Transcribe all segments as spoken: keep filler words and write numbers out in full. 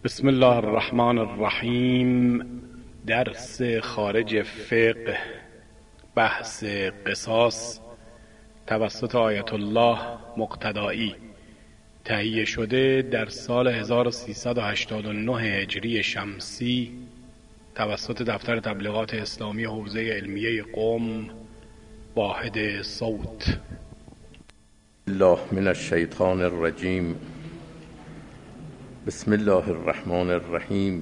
بسم الله الرحمن الرحیم. درس خارج فقه، بحث قصاص توسط آیت الله مقتدایی، تهیه شده در سال هزار و سیصد و هشتاد و نه هجری شمسی توسط دفتر تبلیغات اسلامی حوزه علمیه قم، واحد صوت. الله من الشیطان الرجیم. بسم الله الرحمن الرحیم.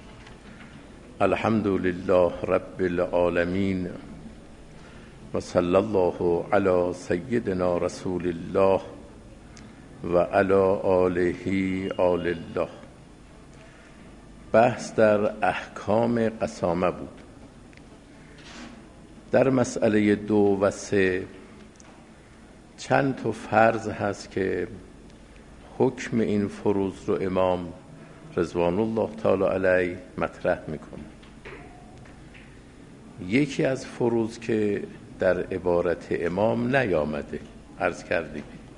الحمد لله رب العالمین و صلی الله علی سیدنا رسول الله و علی آله آل الله. بحث در احکام قسامه بود. در مسئله دو و سه چند تا فرض هست که حکم این فروض رو امام رضوان الله تعالی علیه مطرح میکنه. یکی از فروض که در عبارت امام نیامده عرض کردیم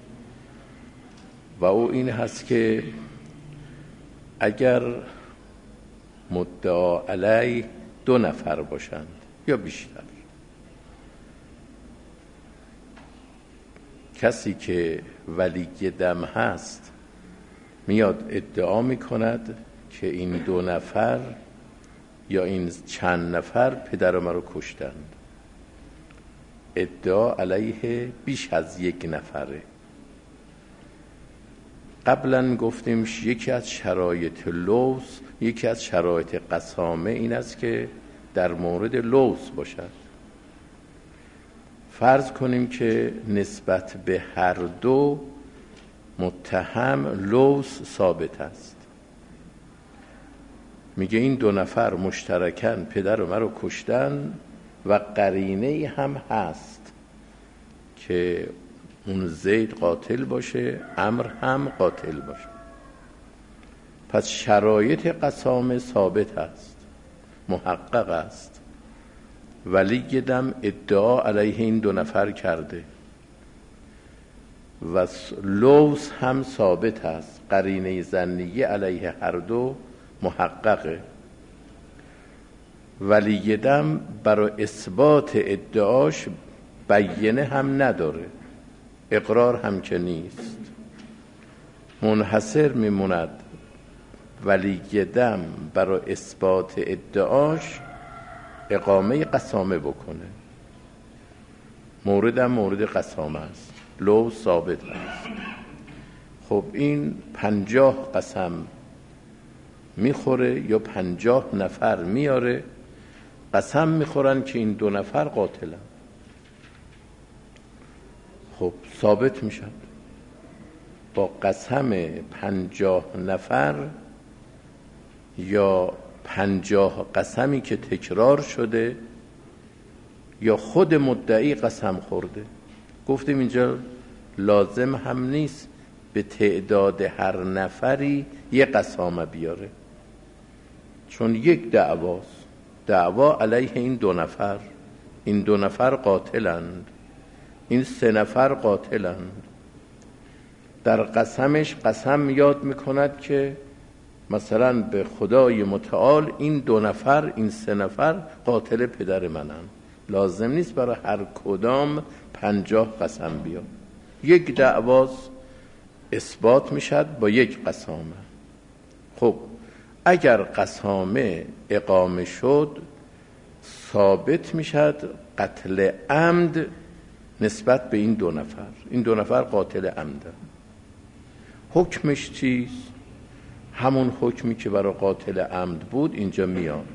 و او این هست که اگر مدعا علیه دو نفر باشند یا بیشتر، کسی که ولی دم هست میاد ادعا میکند که این دو نفر یا این چند نفر پدر ما رو کشتند، ادعا علیه بیش از یک نفره. قبلا گفتیم یکی از شرایط لوث، یکی از شرایط قسامه این است که در مورد لوث باشد. فرض کنیم که نسبت به هر دو متهم لوث ثابت است. میگه این دو نفر مشترکاً پدر و مرا کشتن و قرینه هم هست که اون زید قاتل باشه، عمرو هم قاتل باشه. پس شرایط قسامه ثابت است، محقق است. ولی دم ادعا علیه این دو نفر کرده و لوث هم ثابت است، قرینه ظنیه علیه هر دو محققه. ولی دم برای اثبات ادعاش بیینه هم نداره، اقرار هم که نیست، منحصر میموند. ولی دم برای اثبات ادعاش اقامه قسامه بکنه. موردم مورد قسامه است، لو ثابت است. خب این پنجاه قسم میخوره یا پنجاه نفر میاره قسم میخورن که این دو نفر قاتلن. خب ثابت میشن با قسم پنجاه نفر یا پنجاه قسمی که تکرار شده یا خود مدعی قسم خورده. گفتیم اینجا لازم هم نیست به تعداد هر نفری یه قسامه بیاره، چون یک دعواست، دعوا علیه این دو نفر، این دو نفر قاتلند، این سه نفر قاتلند. در قسمش قسم یاد میکند که مثلا به خدای متعال این دو نفر، این سه نفر قاتل پدر منن. لازم نیست برای هر کدام پنجاه قسم بیاد. یک دعواز اثبات میشد با یک قسامه. خب اگر قسامه اقامه شد ثابت میشد قتل عمد نسبت به این دو نفر. این دو نفر قاتل عمدن. حکمش چیست؟ همون حکمی که برای قاتل عمد بود اینجا میاد.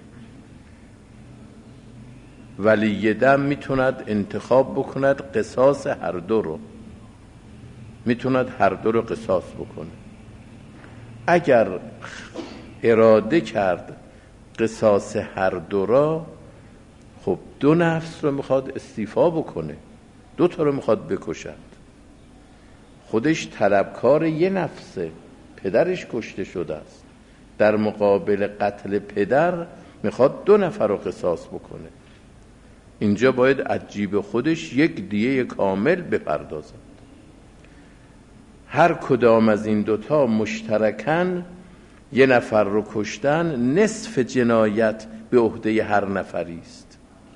ولی دم میتوند انتخاب بکند قصاص هر دو رو، میتوند هر دو رو قصاص بکنه. اگر اراده کرد قصاص هر دو را، خب دو نفس رو میخواد استیفا بکنه، دو تا رو میخواد بکشد. خودش طلبکار یه نفسه، پدرش کشته شده است، در مقابل قتل پدر میخواد دو نفر رو قصاص بکنه. اینجا باید از جیب خودش یک دیه کامل بپردازد. هر کدام از این دوتا مشترکاً یه نفر رو کشتن، نصف جنایت به عهده هر نفری است،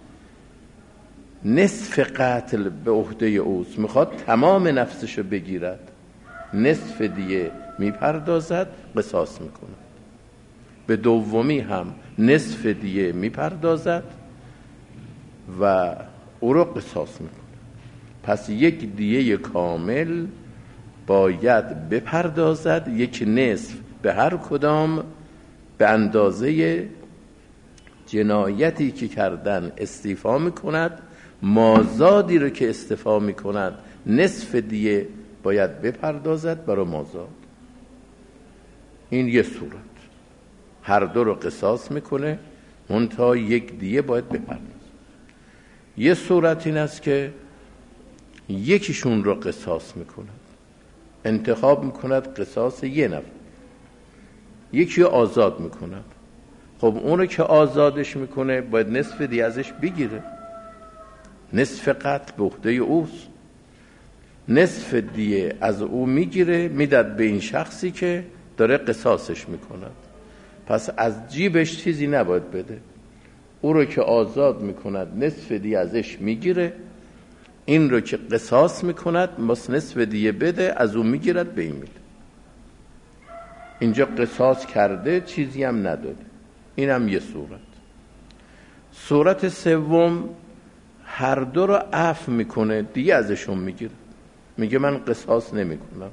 نصف قتل به عهده اوست. میخواد تمام نفسشو بگیرد، نصف دیه میپردازد، قصاص میکنه. به دومی هم نصف دیه میپردازد و او رو قصاص میکنه. پس یک دیه کامل باید بپردازد، یک نصف به هر کدام به اندازه جنایتی که کردن استیفا میکند. مازادی رو که استیفا میکند نصف دیه باید بپردازد برای مازاد. این یه صورت، هر دو رو قصاص میکنه، منتها یک دیه باید بپردازد. یه صورت این است که یکیشون رو قصاص میکند، انتخاب میکند قصاص یه نفر، یکی رو آزاد میکند. خب اون رو که آزادش میکنه باید نصف دیه ازش بگیره، نصف قتل به عهده اوست. نصف دیه از او میگیره میداد به این شخصی که داره قصاصش میکند. پس از جیبش چیزی نباید بده. او رو که آزاد میکند نصف دیه ازش میگیره، این رو که قصاص میکند بس نصف دیه بده، از او میگیرد به این میده. اینجا قصاص کرده، چیزی هم نداده. این هم یه صورت. صورت سوم هر دو رو عفو میکنه، دیگه ازشون میگیره، میگه من قصاص نمیکنم.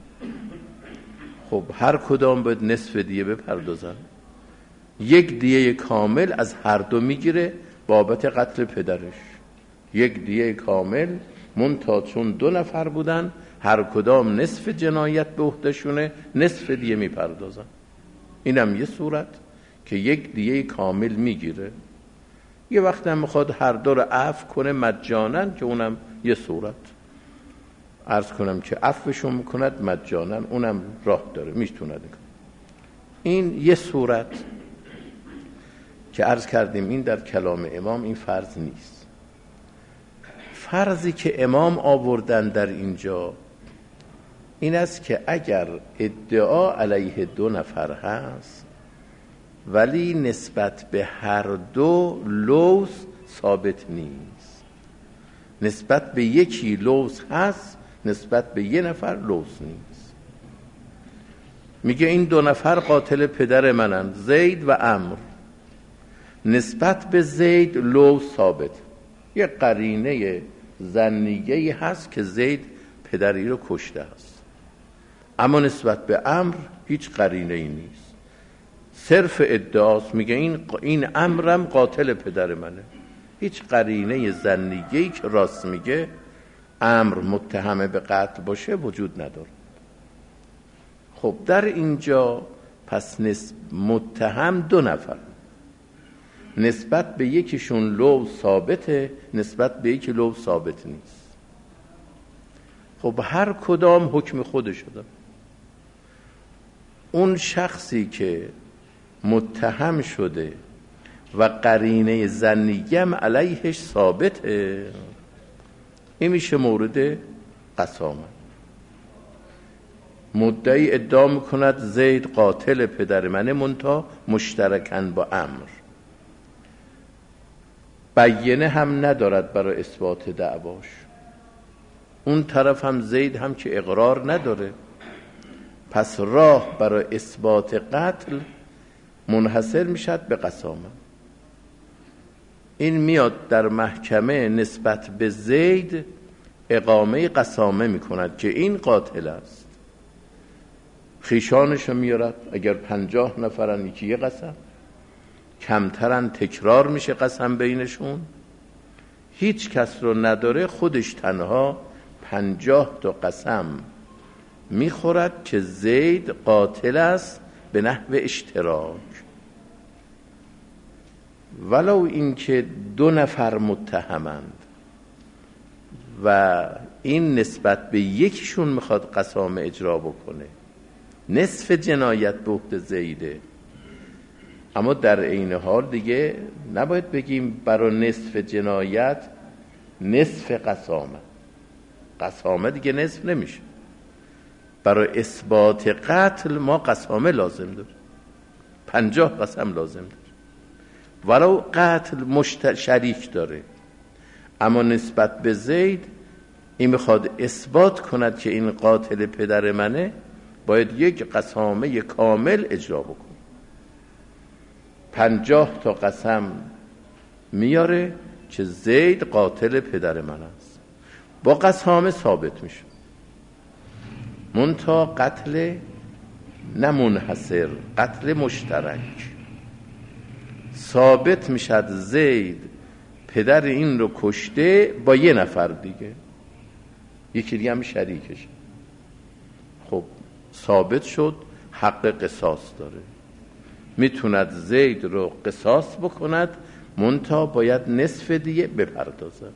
خب هر کدام باید نصف دیه بپردازن. یک دیه کامل از هر دو میگیره بابت قتل پدرش، یک دیه کامل، منتها چون دو نفر بودن هر کدام نصف جنایت به عهدهشونه، نصف دیه میپردازن. اینم یه صورت که یک دیه کامل میگیره. یه وقت هم میخواد هر دو رو عفو کنه مجانا، که اونم یه صورت. عرض کنم که عفوشون میکند مجانا، اونم راه داره، میتونه. این یه صورت که عرض کردیم این در کلام امام این فرض نیست. فرضی که امام آوردن در اینجا این است که اگر ادعا علیه دو نفر هست ولی نسبت به هر دو لوث ثابت نیست، نسبت به یکی لوث هست، نسبت به یه نفر لوث نیست. میگه این دو نفر قاتل پدر منن، زید و عمرو. نسبت به زید لوث ثابت، یه قرینه ظنیه‌ای هست که زید پدری رو کشته است، اما نسبت به عمرو هیچ قرینه‌ای نیست، صرف ادعاست. میگه این این عمرم قاتل پدر منه، هیچ قرینه ظنیه‌ای که راست میگه عمرو متهم به قتل باشه وجود نداره. خب در اینجا پس نسب متهم دو نفر، نسبت به یکیشون لو ثابته، نسبت به یکی لو ثابت نیست. خب هر کدام حکم خودش داره. اون شخصی که متهم شده و قرینه ظنیه هم علیهش ثابته، این میشه مورد قسامت. مدعی ادعا میکند زید قاتل پدر منه، منتها مشترکاً با عمرو، بیینه هم ندارد برای اثبات دعواش. اون طرف هم زید هم که اقرار نداره، پس راه برای اثبات قتل منحصر میشد به قسامت. این میاد در محکمه نسبت به زید اقامه قسامه میکند که این قاتل است. خیشانشو میارد، اگر پنجاه نفرن یکی یه قسم، کمترن تکرار میشه قسم بینشون. هیچ کس رو نداره، خودش تنها پنجاه تا قسم میخورد که زید قاتل است به نحو اشتراک، ولو اینکه دو نفر متهمند و این نسبت به یکیشون میخواد قسامه اجرا بکنه، نصف جنایت به عهده زیده. اما در عین حال دیگه نباید بگیم برای نصف جنایت نصف قسامه، قسامه دیگه نصف نمیشه. برای اثبات قتل ما قسامه لازم داریم. پنجاه قسم لازم داره. ولو قتل مشت... شریک داره، اما نسبت به زید این میخواد اثبات کند که این قاتل پدر منه، باید یک قسامه کامل اجرا بکنه. پنجاه تا قسم میاره که زید قاتل پدر من است، با قسامه ثابت میشه. منتها قتل نه منحصر، قتل مشترک ثابت میشد زید پدر این رو کشته با یه نفر دیگه، یکی دیگه هم شریکشه. خب ثابت شد حق قصاص داره، میتوند زید رو قصاص بکند، منتها باید نصف دیگه بپردازد.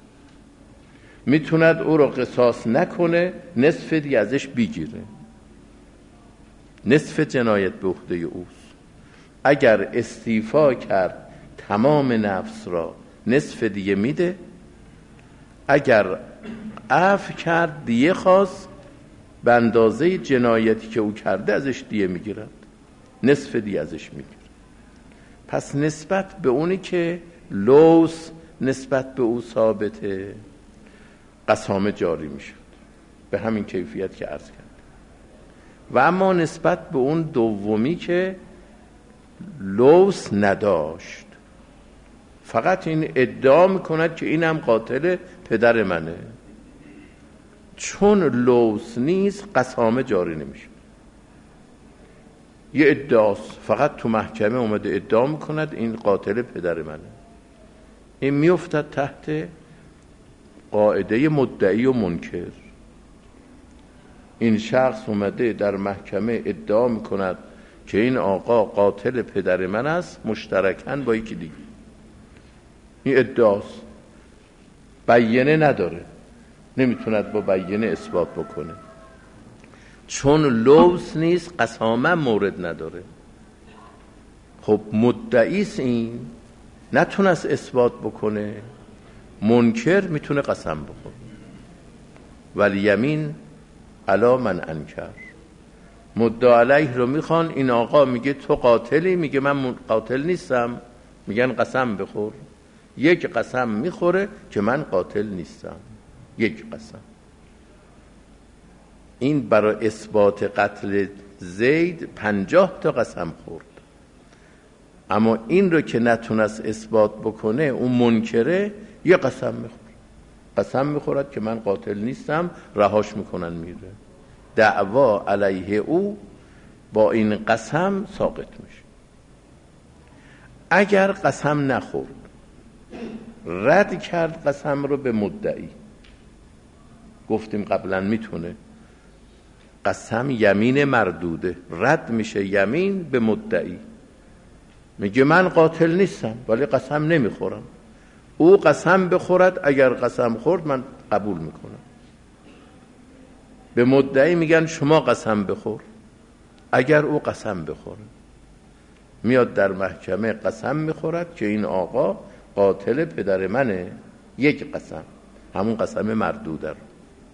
میتوند او رو قصاص نکنه، نصف دیگه ازش بگیره، نصف جنایت به عهده اوست. اگر استیفا کرد تمام نفس را، نصف دیگه میده. اگر عفو کرد دیگه خواست، به اندازه جنایتی که او کرده ازش دیگه میگیرد، نصف دیگه ازش میگیرد. پس نسبت به اونی که لوث نسبت به او ثابته، قسامه جاری میشد به همین کیفیت که عرض کرد. و اما نسبت به اون دومی که لوث نداشت، فقط این ادعا میکند که اینم قاتل پدر منه، چون لوث نیست قسامه جاری نمیشه. یه ادعاست، فقط تو محکمه اومده ادعا میکند این قاتل پدر منه، این میافتد تحت قاعده مدعی و منکر. این شخص اومده در محکمه ادعا میکند که این آقا قاتل پدر من است، مشترکاً با یکی دیگه. این ادعاست، بیانه نداره، نمیتوند با بیانه اثبات بکنه. چون لوث نیست قسامه مورد نداره. خب مدعیست، این نتونست اثبات بکنه، منکر میتونه قسم بخوره. ولی یمین علی من انکر، مدعی علیه رو میخوان، این آقا میگه تو قاتلی، میگه من قاتل نیستم، میگن قسم بخور. یک قسم میخوره که من قاتل نیستم، یک قسم. این برای اثبات قتل زید پنجاه تا قسم خورد. اما این رو که نتونست اثبات بکنه، اون منکره، یه قسم میخوره. قسم میخورد که من قاتل نیستم، رهاش میکنن میره. دعوا علیه او با این قسم ساقط میشه. اگر قسم نخورد، رد کرد قسم رو به مدعی، گفتیم قبلا میتونه قسم یمین مردوده، رد میشه یمین به مدعی، میگه من قاتل نیستم ولی قسم نمیخورم. او قسم بخورد، اگر قسم خورد من قبول میکنم. به مدعی میگن شما قسم بخور، اگر او قسم بخوره، میاد در محکمه قسم میخورد که این آقا قاتل پدر منه، یک قسم، همون قسم مردوده رو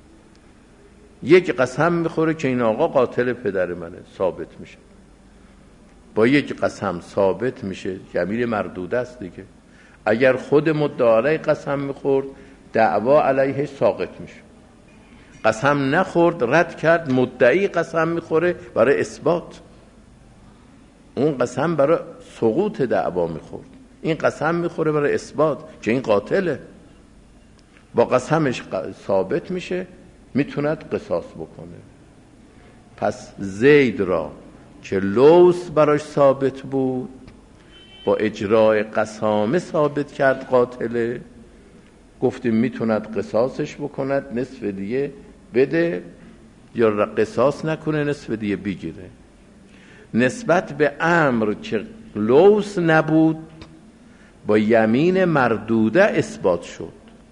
یک قسم میخوره که این آقا قاتل پدر منه، ثابت میشه. با یک قسم ثابت میشه، یمین مردوده است دیگه. اگر خود مدعی قسم میخورد، دعوا علیه ساقط میشه. قسم نخورد، رد کرد، مدعی قسم میخوره برای اثبات، اون قسم برای سقوط دعوا میخورد، این قسم میخوره برای اثبات که این قاتله. با قسمش ثابت میشه، میتوند قصاص بکنه. پس زید را که لوث براش ثابت بود، با اجرای قسامه ثابت کرد قاتله، گفتیم میتوند قصاصش بکند، نصف دیگه بده، یا قصاص نکنه نصف دیگه بگیره. نسبت به امر که لوث نبود، با یمین مردوده اثبات شد،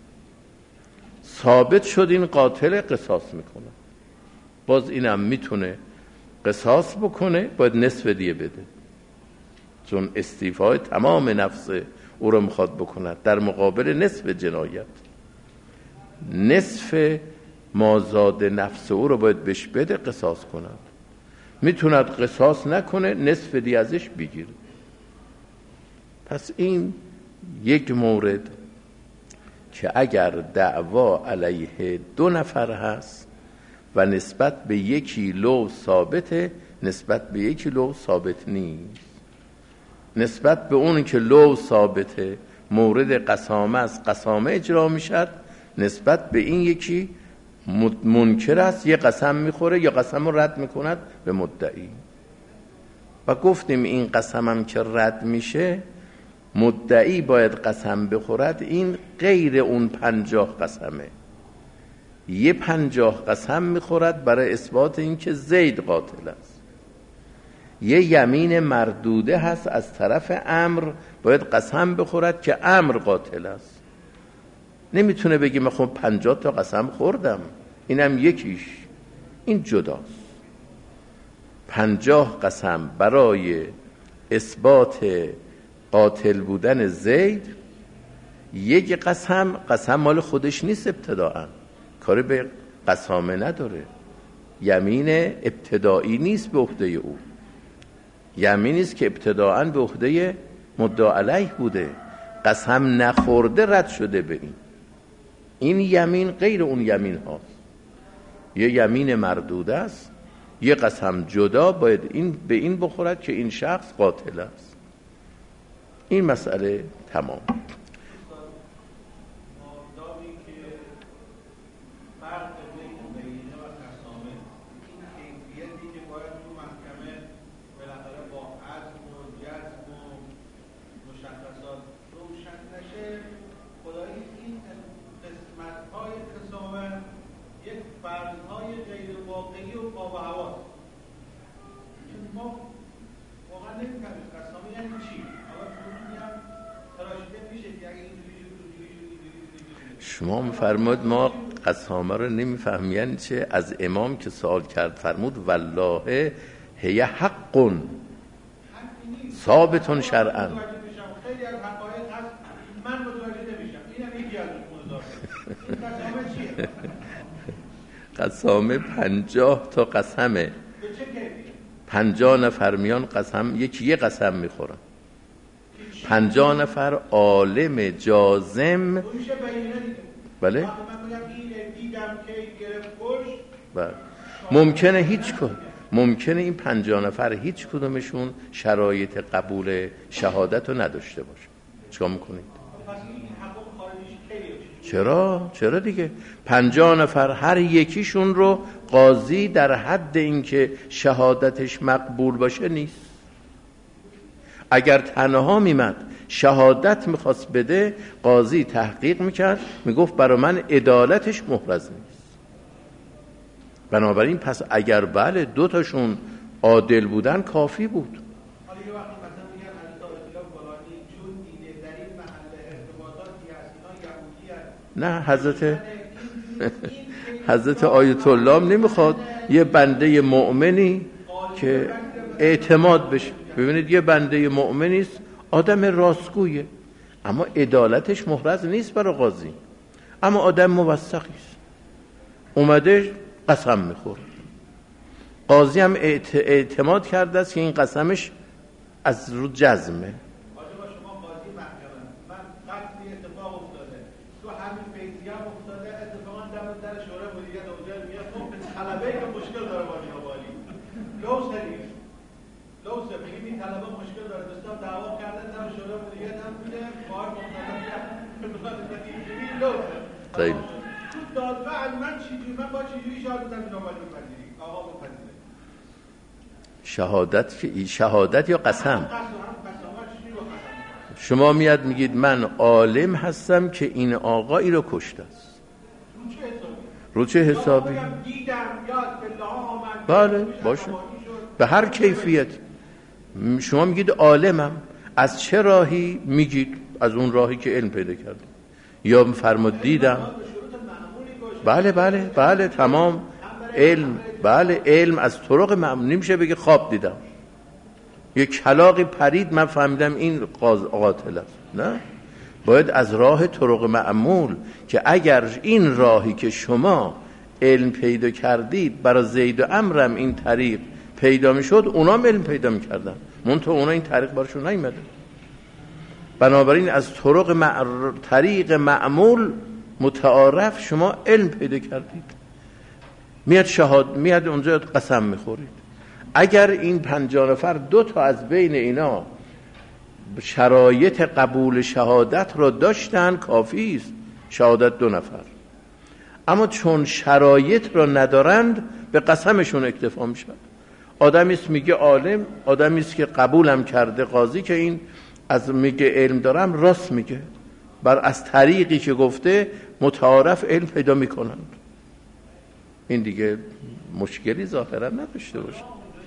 ثابت شد این قاتل، قصاص میکنه. باز اینم میتونه قصاص بکنه، باید نصف دیگه بده، چون استیفای تمام نفس او رو میخواد بکند در مقابل نصف جنایت. نصف مازاد نفس او رو باید بهش بده، قصاص کند. میتوند قصاص نکنه، نصف دی ازش بگیره. پس این یک مورد که اگر دعوا علیه دو نفر هست و نسبت به یکی لو ثابته، نسبت به یکی لو ثابت نیست. نسبت به اون که لو ثابته مورد قسامه از قسامه اجرا میشد، نسبت به این یکی منکر است، یه قسم میخوره یا قسم رو رد میکند به مدعی. و گفتیم این قسم هم که رد میشه، مدعی باید قسم بخورد، این غیر اون پنجاه قسمه. یه پنجاه قسم میخورد برای اثبات این که زید قاتل است. یه یمین مردوده هست از طرف عمرو، باید قسم بخورد که عمرو قاتل است. نمیتونه بگی من خب پنجاه تا قسم خوردم، اینم یکیش. این جداست. پنجاه قسم برای اثبات قاتل بودن زید، یک قسم قسم مال خودش نیست، ابتداءً کاری به قسامه نداره، یمین ابتدایی نیست به عهده او، یمینی است که ابتداءً به عهده مدعی علیه بوده، قسم نخورده رد شده به این. این یمین غیر اون یمین هاست، یه یمین مردوده است، یه قسم جدا باید این به این بخورد که این شخص قاتل است. این مسئله تمام. شما می‌فرمایید ما قسامه رو نمی‌فهمیم یعنی چه؟ از امام که سوال کرد فرمود والله هی حق ثابت شرعا. خیلی از حقایق هست من متوجه نمیشم، اینم یکی از موضوعات. این قسامه چیه؟ قسامه پنجاه تا قسمه. به چه کیفیت؟ پنجاه نفر میان قسم، یکی یه قسم میخورن. پنجاه نفر عالم جازم. بله؟ من میگم این دیدم که گرفت کش. بله. ممکنه هیچ کدوم ممکنه این پنجاه نفر هیچ کدومشون شرایط قبول شهادت رو نداشته باشه. چیکار میکنید؟ چرا؟ چرا دیگه؟ پنجاه نفر هر یکیشون رو قاضی در حد اینکه شهادتش مقبول باشه نیست. اگر تنها میمد شهادت میخواست بده، قاضی تحقیق میکرد، میگفت برای من عدالتش محرز نیست. بنابراین پس اگر بله دو تاشون عادل بودن کافی بود. نه حضرت حضرت آیت الله نمیخواد یه بنده مؤمنی که اعتماد بشه. ببینید یه بنده مؤمنی است، آدم راستگویه، اما عدالتش محرز نیست برای قاضی، اما آدم موثقی است، اومده قسم میخوره. قاضی هم اعتماد کرده است که این قسمش از رو جزمه. طيب شهادت شهادت یا قسم؟ شما میاد میگید من عالم هستم که این آقایی رو کشته است. رو چه حسابی؟ بله باشه، به هر کیفیت. شما میگید عالمم، از چه راهی میگید؟ از اون راهی که علم پیدا کردید. یا فرمود دیدم. بله بله بله تمام علم، بله علم از طرق معمول. نمیشه بگه خواب دیدم، یک کلاغی پرید من فهمیدم این قاتل است. نه، باید از راه طرق معمول که اگر این راهی که شما علم پیدا کردید برای زید و عمرم این طریق پیدا میشد اونا علم پیدا میکردن، منتها اونا این طریق براشون نیومده. بنابراین از طرق مع... طریق معمول متعارف شما علم پیدا کردید، میاد شهاد میاد اونجا قسم میخورید. اگر این پنجاه نفر دو تا از بین اینا شرایط قبول شهادت را داشتن کافی است، شهادت دو نفر. اما چون شرایط را ندارند به قسمشون اکتفا میشد. آدمی است میگه عالم، آدمی است که قبولم کرده قاضی که این از میگه علم دارم راست میگه، بر از طریقی که گفته متعارف علم پیدا میکنند. این دیگه مشکلی ظاهرا نداشته باشه.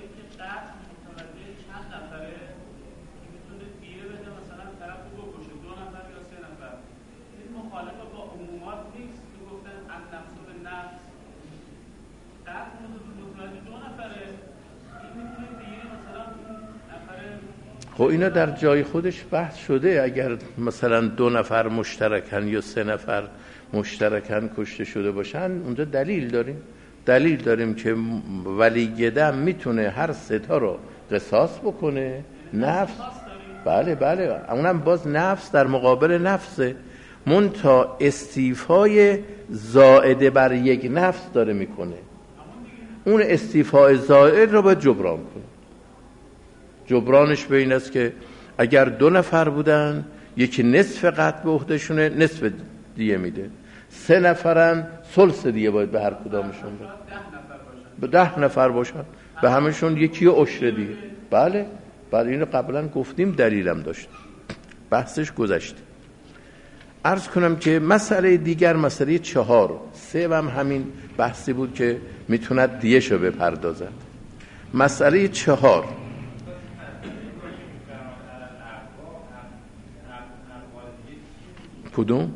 خب اینا در جای خودش بحث شده. اگر مثلا دو نفر مشترکن یا سه نفر مشترکن کشته شده باشن، اونجا دلیل داریم دلیل داریم که ولی دم میتونه هر سه تا رو قصاص بکنه. نفس، بله بله، اونم باز نفس در مقابل نفسه، منتها استیفای زائده بر یک نفس داره میکنه. اون استیفای زائد رو باید جبران کنه. جبرانش به این است که اگر دو نفر بودن یکی نصف قتل به عهدهشونه، نصف دیه میده. سه نفرن ثلث دیه باید به هر کدامشون بده. به ده نفر باشن به همشون یکی عشر دیه. بله برای اینو قبلا گفتیم، دلیلم داشت، بحثش گذشته. عرض کنم که مسئله دیگر، مسئله چهار، سه هم همین بحثی بود که میتوند دیه شو بپردازد. مسئله چهار، کدوم؟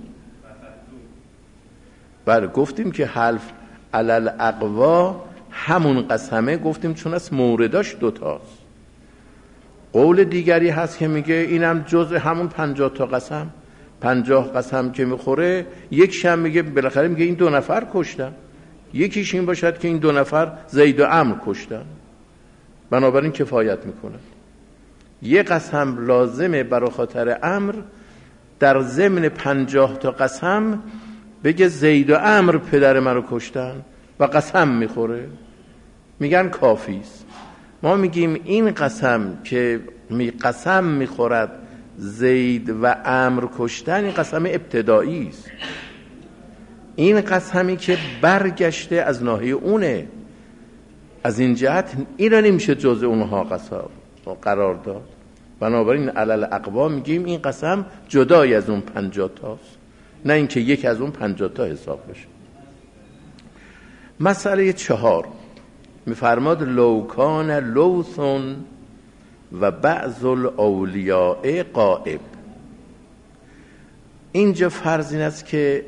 بله گفتیم که حلف علل اقوا همون قسمه، گفتیم چون از مورداش دوتاست. قول دیگری هست که میگه اینم جزء همون پنجاه تا قسم، پنجاه قسم که میخوره، یک شم میگه بالاخره میگه این دو نفر کشتن، یکیش این باشد که این دو نفر زید و عمرو کشتن، بنابراین کفایت میکنه. یک قسم لازمه برای خاطر عمرو، در ضمن پنجاه تا قسم بگه زید و عمرو پدر منو کشتن و قسم میخوره، میگن کافی است. ما میگیم این قسم که می قسم میخورد زید و عمرو کشتن، این قسم ابتدایی است. این قسمی که برگشته از ناحیه اونه، از این جهت این را نمیشه جزء اونها قسم قرار داد. بنابراین علل اقوا میگیم این قسم جدای از اون پنجاه تاست، نه اینکه یک از اون پنجاه تا حساب بشه. مسئله چهار میفرماد لوکان لوثن و بعض الاولیاء غائب. اینجا فرض این است که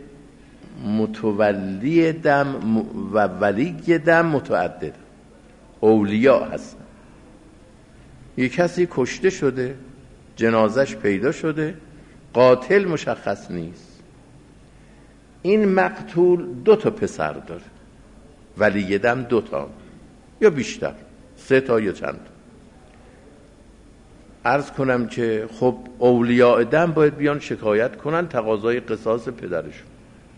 متولی دم و ولی دم متعدد اولیاء هستن. یک کسی کشته شده، جنازش پیدا شده، قاتل مشخص نیست. این مقتول دو تا پسر داره، ولی دم دو تا یا بیشتر، سه تا یا چند. عرض کنم که خب اولیاء دم باید بیان شکایت کنن تقاضای قصاص پدرشون.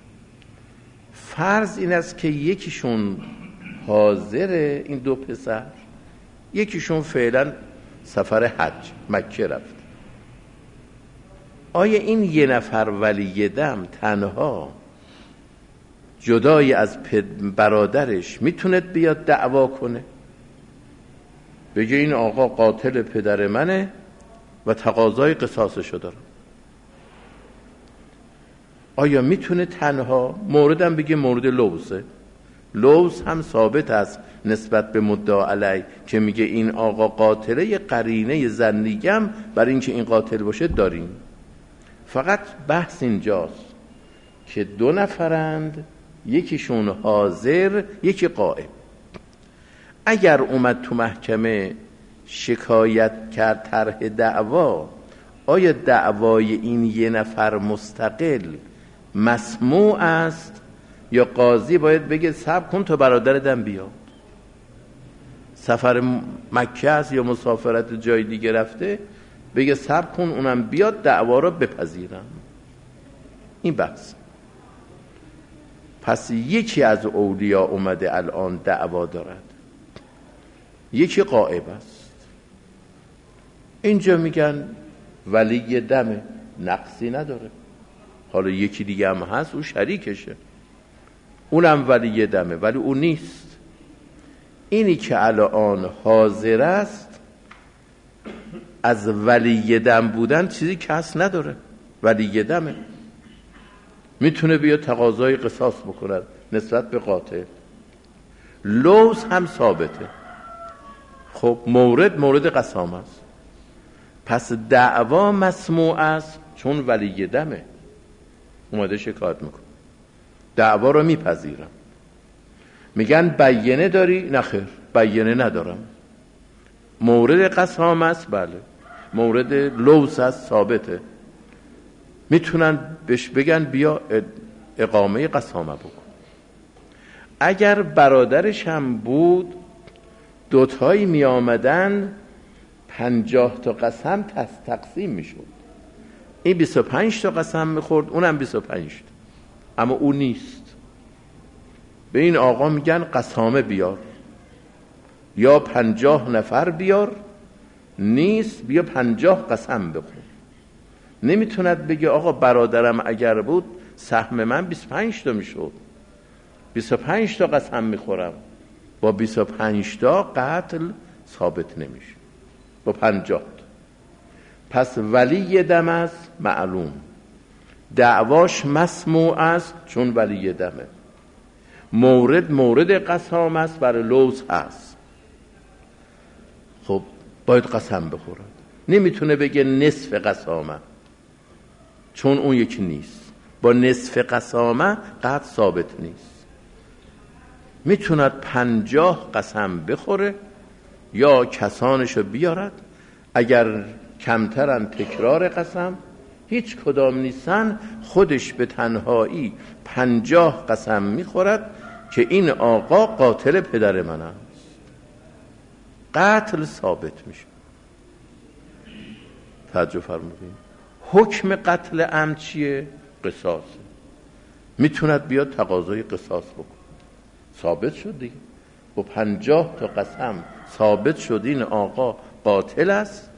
فرض این است که یکیشون حاضره، این دو پسر، یکیشون فعلا سفر حج مکه رفت. آیا این یه نفر ولی دم تنها جدای از برادرش میتونه بیاد دعوا کنه، بگه این آقا قاتل پدر منه و تقاضای قصاصشو دارم؟ آیا میتونه تنها؟ موردم بگه مورد لوثه. لوث هم ثابت است نسبت به مدعا علی که میگه این آقا قاتله، یه قرینه ظنیه برای اینکه این قاتل باشه داریم. فقط بحث اینجاست که دو نفرند، یکیشون حاضر یکی غائب. اگر اومد تو محکمه شکایت کرد طرح دعوا، آیا دعوای این یه نفر مستقل مسموع است یا قاضی باید بگه صبر کن تا برادرتم بیاد؟ سفر مکه است یا مسافرت جای دیگه رفته، بگه صبر کن اونم بیاد دعوا رو بپذیرم. این بحث. پس یکی از اولیا اومده الان دعوا دارد، یکی غائب است. اینجا میگن ولی دمه، نقصی نداره. حالا یکی دیگه هم هست او شریکشه، اونم ولی دمه ولی او نیست. اینی که الان حاضر است از ولی دم بودن چیزی کس نداره، ولی دمه، میتونه بیا تقاضای قصاص بکند نسبت به قاتل. لوز هم ثابته. خب مورد مورد قسام است، پس دعوا مسموع است چون ولی دمه اومده شکایت میکن، دعوا رو میپذیرم. میگن بینه داری؟ نخیر بینه ندارم. مورد قسام است، بله. مورد لوز است، ثابته. میتونن بهش بگن بیا اقامه قسامه بکن. اگر برادرش هم بود دوتایی می آمدن پنجاه تا قسم تقسیم می شد. این بیست و پنج تا قسم می خورد، اونم بیست و پنج تا، اما اون نیست. به این آقا میگن قسامه بیار یا پنجاه نفر بیار، نیست بیا پنجاه قسم بخور. نمیتوند بگه آقا برادرم اگر بود سهم من بیست و پنج تا میشد، بیست و پنج تا قسم میخورم. با بیست و پنج تا قتل ثابت نمیشه، با پنجاه تا. پس ولی دم است معلوم، دعواش مسموع است چون ولی دمه. مورد مورد قسام است، برای لوز هست. خب باید قسم بخورد. نمیتونه بگه نصف قسامه چون اون یکی نیست. با نصف قسامه قطع ثابت نیست. میتوند پنجاه قسم بخوره یا کسانشو بیارد. اگر کمترن تکرار قسم، هیچ کدام نیستن، خودش به تنهایی پنجاه قسم میخورد که این آقا قاتل پدر من است. قتل ثابت میشه. توجه فرمودین؟ حکم قتل عمد چیه؟ قصاصه. میتوند بیاد تقاضای قصاص بکن. ثابت شد دیگه، با پنجاه تا قسم ثابت شد این آقا قاتل است.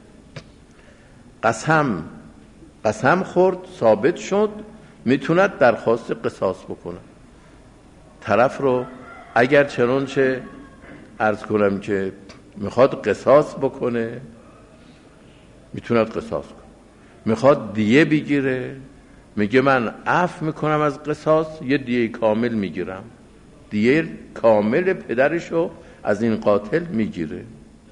قسم قسم خورد، ثابت شد، میتوند درخواست قصاص بکنه. طرف رو اگر چنانچه عرض کنم که میخواد قصاص بکنه، میتوند قصاص کنه. میخواد دیه بگیره، میگه من عفو میکنم از قصاص، یه دیه کامل میگیرم. دیه کامل پدرشو از این قاتل میگیره.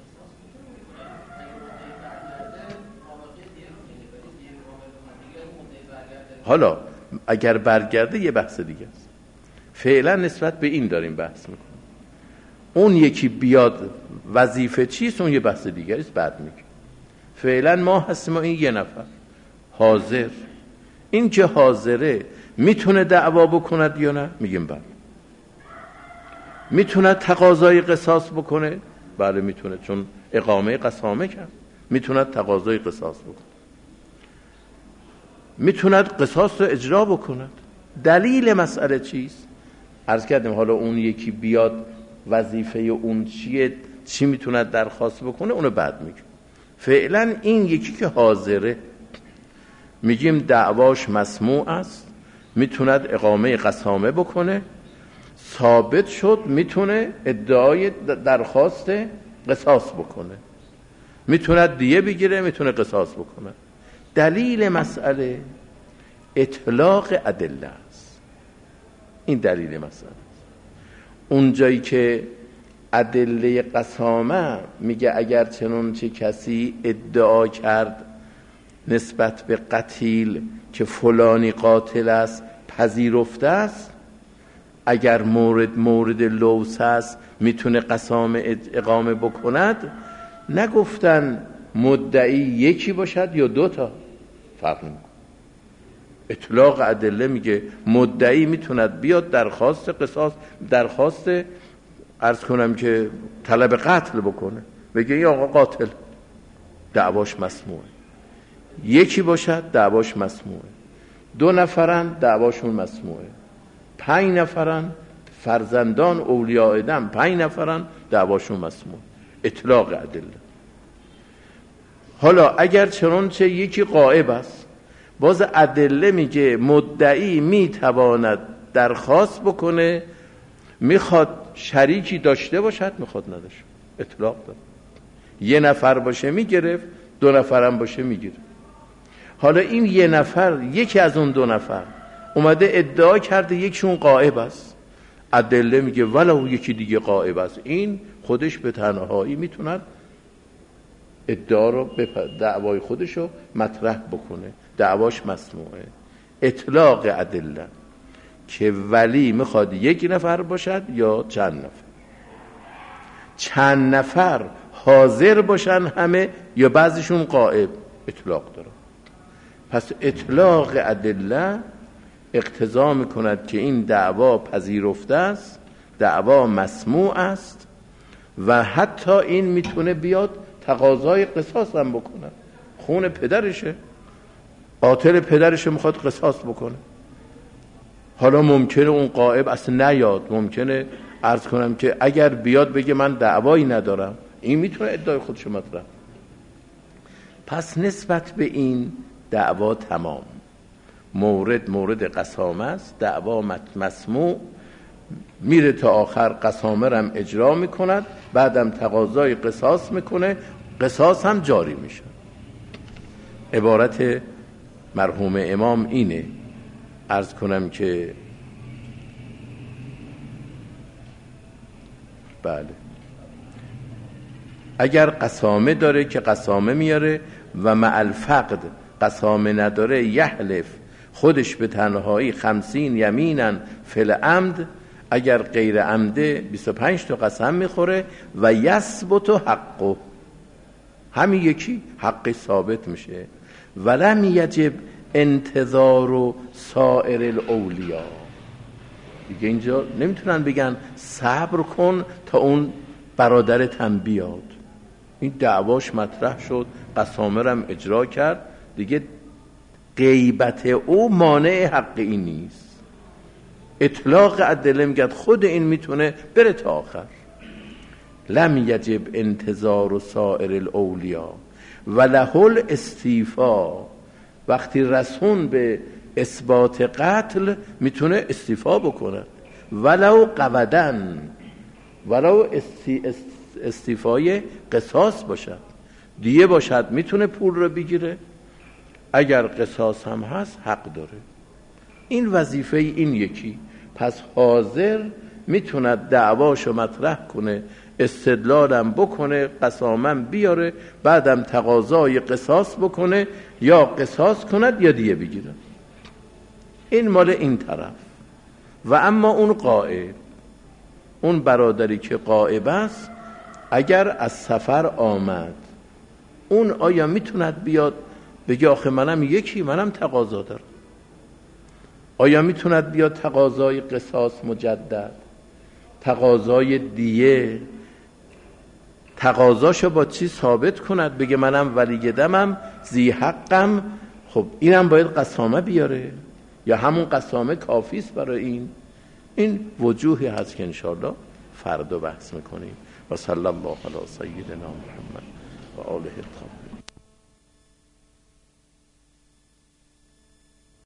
حالا اگر برگرده یه بحث دیگه است. فعلا نسبت به این داریم بحث میکنیم. اون یکی بیاد وظیفه چیست اون یه بحث دیگه است، بعد میگه. فعلا ما هستیم این یه نفر حاضر. این که حاضره میتونه دعوا بکند یا نه؟ میگیم بله. میتونه تقاضای قصاص بکنه؟ بله میتونه، چون اقامه قسامه کرد. میتونه تقاضای قصاص بکنه، میتوند قصاص رو اجرا بکند. دلیل مسئله چیست؟ عرض کردیم حالا اون یکی بیاد وظیفه اون چیه، چی میتوند درخواست بکنه، اونو بعد میگه. فعلا این یکی که حاضره میگیم دعواش مسموع است، میتوند اقامه قسامه بکنه. ثابت شد میتونه ادعای درخواست قصاص بکنه، میتوند دیه بگیره، میتونه قصاص بکنه. دلیل مسئله اطلاق ادله است. این دلیل مسئله. اون جایی که ادله قسامه میگه اگر چنانچه کسی ادعا کرد نسبت به قتیل که فلانی قاتل است پذیرفته است، اگر مورد مورد لوث است میتونه قسام اقامه بکند. نگفتن مدعی یکی باشد یا دوتا، فرق نمیکنه. اطلاق ادله میگه مدعی میتوند بیاد درخواست قصاص، درخواست عرض کنم که طلب قتل بکنه، بگه این آقا قاتل، دعواش مسموعه. یکی باشد دعواش مسموعه، دو نفرن دعواشون مسموعه، پنج نفرن فرزندان اولیاء دم پنج نفرن دعواشون مسموعه. اطلاق ادله. حالا اگر چنانچه یکی غائب است، باز ادله میگه مدعی میتواند درخواست بکنه، میخواد شریکی داشته باشد میخواد نداشته، اطلاق داد. یه نفر باشه میگرفت، دو نفرم باشه میگیره. حالا این یه نفر، یکی از اون دو نفر اومده ادعا کرده یکیشون غائب است، ادله میگه ولو یکی دیگه غائب است، این خودش به تنهایی میتونه ادعا رو به دعوای خودش رو مطرح بکنه، دعواش مسموعه. اطلاق ادله که ولی میخواد یک نفر باشد یا چند نفر، چند نفر حاضر باشن همه یا بعضیشون غائب، اطلاق داره. پس اطلاق ادله اقتضا میکند که این دعوا پذیرفته است، دعوا مسموع است و حتی این میتونه بیاد تقاضای قصاص هم بکنه. خون پدرشه، قاتل پدرشه میخواد قصاص بکنه. حالا ممکنه اون غائب اصلا نیاد، ممکنه عرض کنم که اگر بیاد بگه من دعوایی ندارم، این میتونه ادعای خودشو مطرح. پس نسبت به این دعوا تمام، مورد مورد قسامه است، دعوا مسموع، میره تا آخر، قسامه رم اجرا میکند، بعدم تقاضای قصاص میکنه، قصاص هم جاری میشه. عبارت مرحوم امام اینه. عرض کنم که بله، اگر قسامه داره که قسامه میاره و مع الفقد قسامه نداره، یحلف خودش به تنهایی خمسین یمینن فل عمد، اگر غیر عمده بیست و پنج تا قسم میخوره و یثبت حقه، همین یکی حق ثابت میشه. ولم یجب انتظار سائر الاولیا، دیگه اینجا نمیتونن بگن صبر کن تا اون برادرت هم بیاد. این دعواش مطرح شد، قسامه رم اجرا کرد، دیگه غیبت او مانع حق این نیست. اطلاق ادله میگه خود این میتونه بره تا آخر. لم یجب انتظار سائر الاولیا و له الاستیفا، وقتی رسون به اثبات قتل میتونه استیفا بکنه، ولو قودن، ولو استی استیفای قصاص باشد، دیه باشد، میتونه پول رو بگیره، اگر قصاص هم هست حق داره. این وظیفه این یکی. پس حاضر میتونه دعواشو مطرح کنه، استدلالم بکنه، قسامم بیاره، بعدم تقاضای قصاص بکنه، یا قصاص کند یا دیه بگیره. این مال این طرف. و اما اون غائب، اون برادری که غائب است، اگر از سفر آمد، اون آیا میتوند بیاد بگه آخه منم یکی، منم تقاضا دارم؟ آیا میتوند بیاد تقاضای قصاص مجدد، تقاضای دیه، تقاضاشو با چی ثابت کند؟ بگه منم ولی دمم، ذی حقم. خب اینم باید قسامه بیاره یا همون قسامه کافیست برای این؟ این وجوهی هست که انشاءالله فردا بحث میکنیم. و صلی الله علی سیدنا محمد و آله الطاهرین.